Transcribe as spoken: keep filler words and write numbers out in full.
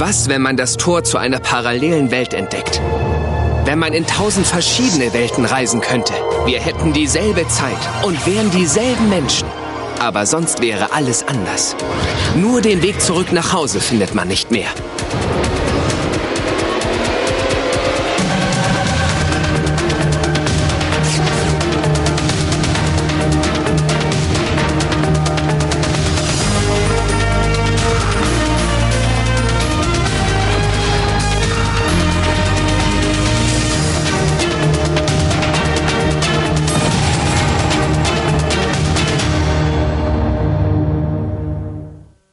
Was, wenn man das Tor zu einer parallelen Welt entdeckt? Wenn man in tausend verschiedene Welten reisen könnte. Wir hätten dieselbe Zeit und wären dieselben Menschen. Aber sonst wäre alles anders. Nur den Weg zurück nach Hause findet man nicht mehr.